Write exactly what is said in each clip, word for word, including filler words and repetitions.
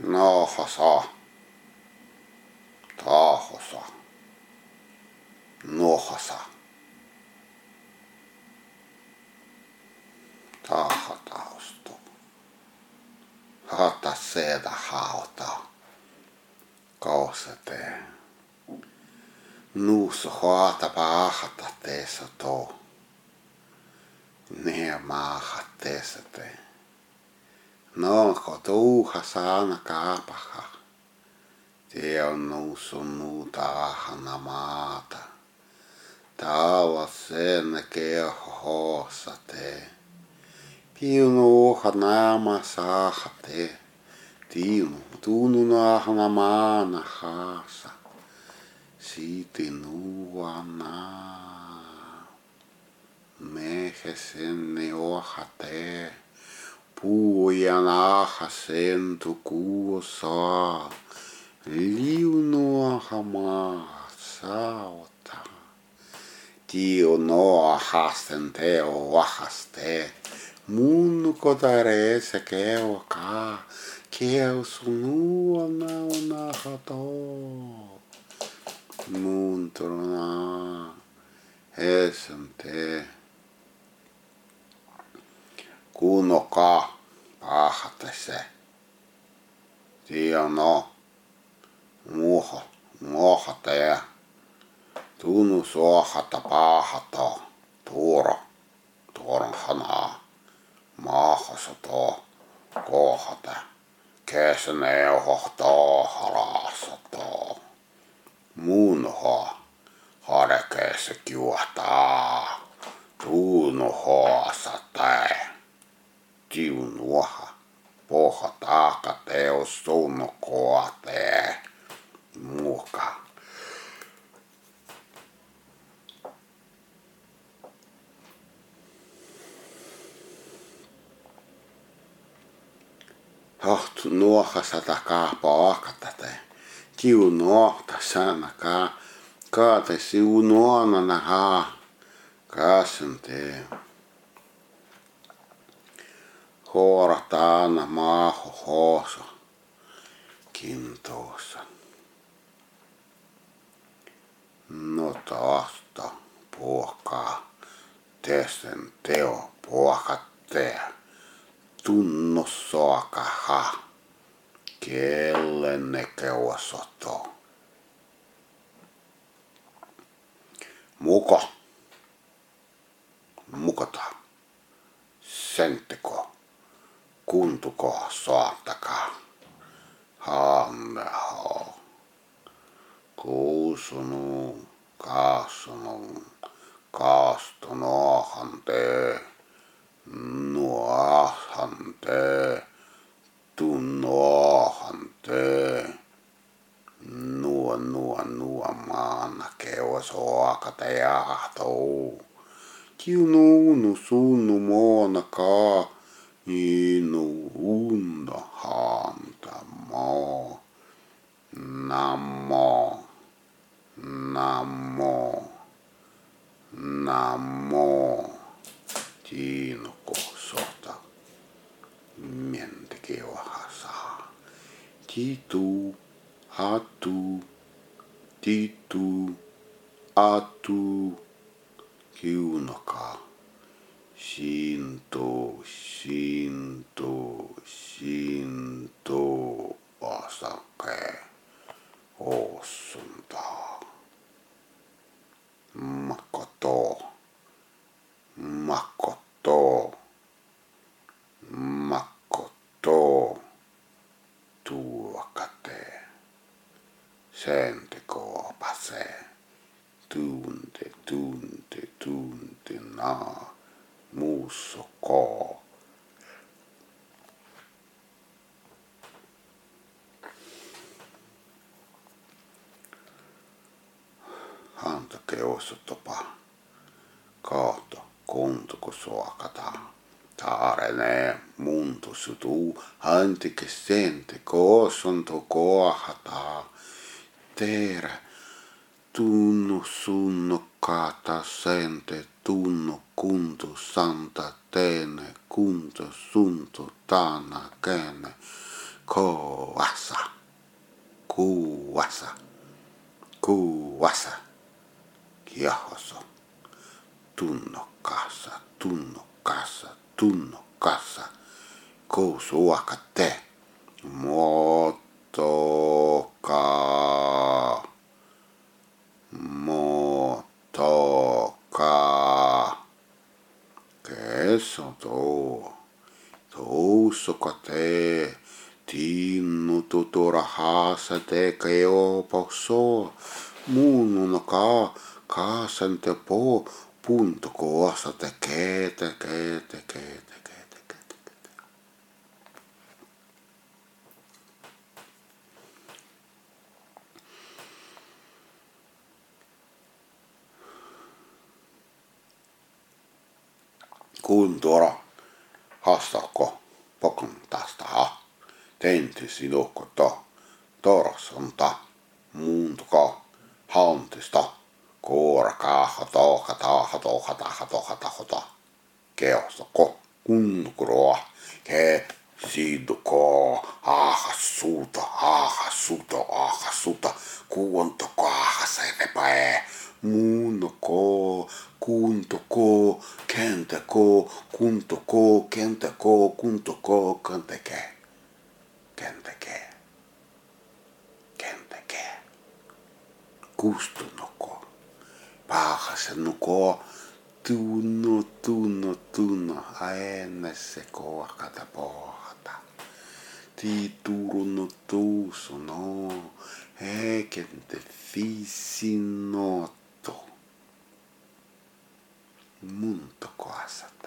Nohosa, tahosa, nohosa, tahataosto, hata seda hauta, kausete, nuusu haata paahata teessä to, ne maaha teesete, nonko tuuha saana kaapaha. Tie on noussut nuutaahana maata. Taava sen kehossa te. Piunuuha naama saaha te. Tiinu tuununaahana maana haasa. Siiti nuana. Mehe senne oha te. Puujan aha sentu kuusaa. Liunoa maa saota. Tio noa hasten teo vahaste. Mun kotareessa keo kaa. Keo sunua nauna hato. Mun turna. Hesen te. Kunoka. Pahate se. Tio no. Muoho, muoho tee. Tunnu suohata paahata. Tuoro, tuoron hanaa. Maahasato, kohata. Kesän euhohtaa halasato. Munho, harekeessa kiuhtaa. Tunnuhoa satee. Tiunuoha, poha taaka teos tunnu koatee. Muka. Hahtu nuohasa takaa paakata te. Tiu nuohta sanakaa. Kaate siu nuonana haa. Kaasen te. Hoorataana maaho hoosa. Kintoosa. No taasta puokaa, teesen teo puokatte, tunno soakaha, kellenne keuasoto. Muko, mukota, senttiko, kuntuko soattakaa, haanneho. Kuusunut, kaasunut, kaastunohan te, nuohan te, tunnohan te, nuo, nuo, nuo maana keua soakata jahtou. Kiunuunu sunnu moonakaa, inu unda hanta moo, namo. Namo, namo, tiinoko sota, mientike ohasa, titu, hatu, titu, atu, kiunoka, shinto, shinto, shinto, osake, osunta. Makoto, makoto, makoto, tuokate, senteko pase, tunte, tunte, tunte, na, muusoko. Hanta keosotopa, kaato, kuntuko suokata, taarene, muntusutu, hantike sente, koosonto koahata, teerä, tunnu sunnokkaata sente, tunnu kuntu santa teene, kunto sunto taana kene, Koasa. Kuasa. Kuasa. Kiahoso. Tunnokassa. Tunnokassa. Tunnokassa. Kousuakate. Motoka. Motoka. Keso to. Tousokate. Tinnu tutora haasate keo poso. Muununa ka. Kaasante po. Punto koasate keete keete keete keete keete. Kuntora haastako pokon tästä ha. Tenti sinukko to. Torosonta. Muuntuko. Hantista. Kooraka hatoka taha toha taha toha taha taha. Keostako. Kunkuroa. Ke siduko. Ahasuuta. Ahasuuta. Ahasuuta. Kuontoko. Ahaserepae. Muunoko. Kuntoko. Kenteko. Kuntoko. Kenteko. Kuntoko. Kenteke. Kenteke. Kenteke. Kustunoko. Pahasenoko. Tunno, tunno, tunno. Aennesse koakata pohata. Titurunno tuusuno. Hekente fisinotto. Muntokoasata.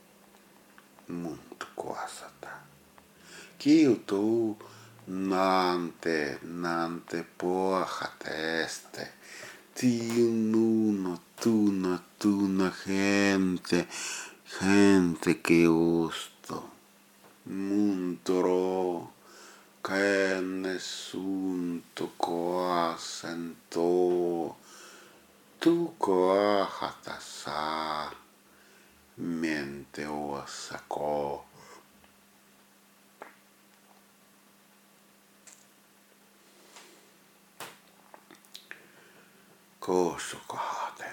Muntokoasata. Kiutuu. Nante, nante pohateste. Tiununo, tuna, tuna, gente, gente que gusto. Muntoro, kenne sunto koasento. Tu koahata saa. Mente osako. Koosukahate.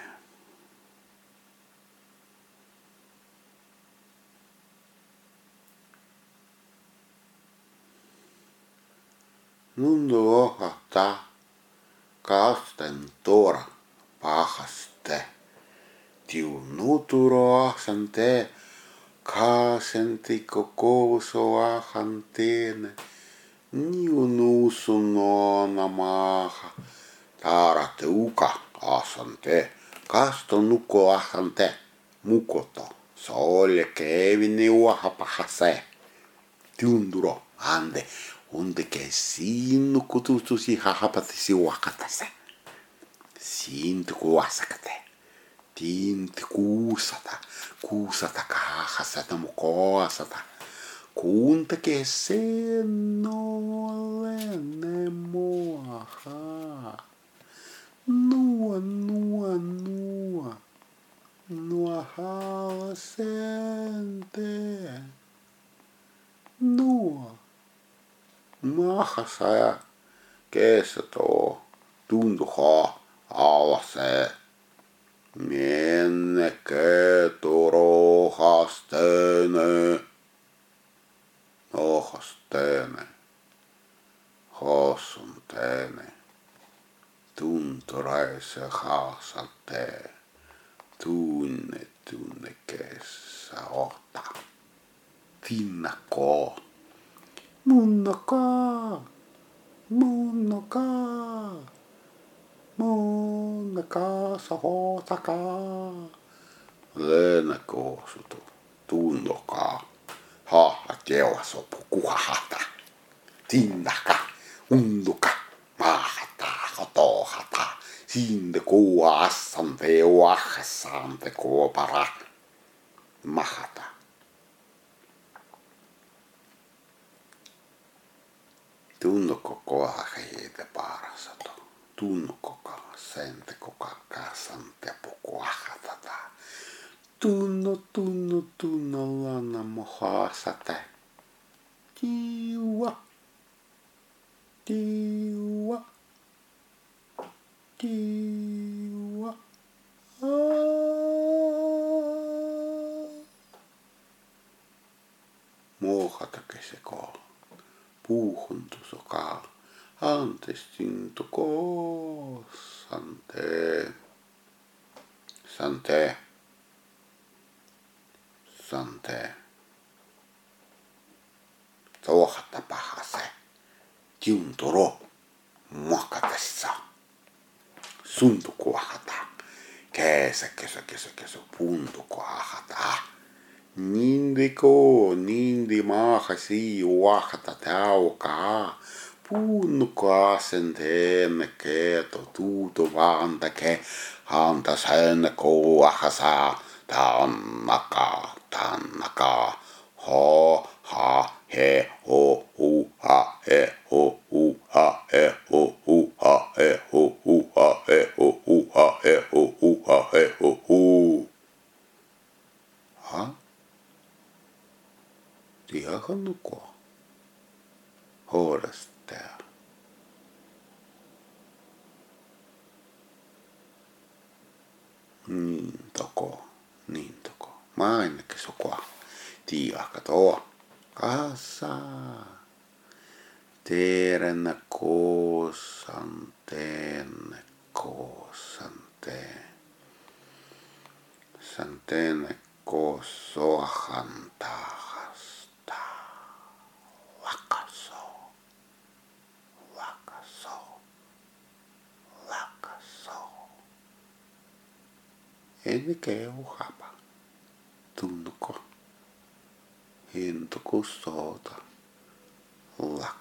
Mundo ohata. Kasten tora. Pahaste. Tiu nuturo ahsante. Kaasenti kokouso ahantene. Niu nuusuno namaha. Taarate uka asante. Kasto nuko ahante. Mukoto. Solle kevini uahapahase. Tiunduro. Ande. Onde ke sinu kututusi hahapatisi uakatase. Sintu kuasakate. Tinti kuusata. Kuusata kahasata mukoasata. Kunta ke senolene moaha. Nua, nua, nua. Nua haasente. Nua. Mahasaya. Kesato. Tunduha. Avase. Menne ketoro hastene. Ohastene. Hasuntene. Tuntoraise haasante. Tunne, tunne kesä ota. Tinnako. Munnaka. Munnaka. Munnaka sahotaka. Lene koosutu. Tunnoka. Haha keosopu kuhahata. Tinnaka. Unduka. Mahata. Hotohata. Sinde kuua assante uahessante kuopara. Mahata. Tunnoko koha heite parasato. Tunnoko sente koka kasante pukuahatata. Tunno, tunno, tunno lana mohasate. Kiua. Tiua. Tiua. Muohatake seko. Puuhuntusokaa. Antestintuko. Sante. Sante. Sante. Tohata pahase. Tiuntoro. Muokatessa. Suntukuahata. Kesä, kesä, kesä, kesä. Puntukuahata. Nindiko, nindi mahasi uahata taukaa. Punnukaa sen teemme keeto tuuto vantake. Hanta sen kuahasa. Tannakaa, tannakaa. Ho, ha, he, ho, hu, ha, he, ho, hu, ha, he, ho, hu, ha, he, ho, hu, ha, he, ho, hu, ha, he, ho, hu, ha, he, ho, hu. Ha? Tiedätkö? Hoidastaa. Niin toko, niin toko. Mä ainakin sukua. Tiedätkö tuo? Kasa. Teerennä koosan, teenne koosan, teen. San teenne koosohan tahasta. Lakaso. Lakaso. Lakaso. En keuhapa. Tunnuko? Hintuko soota. Lakaso.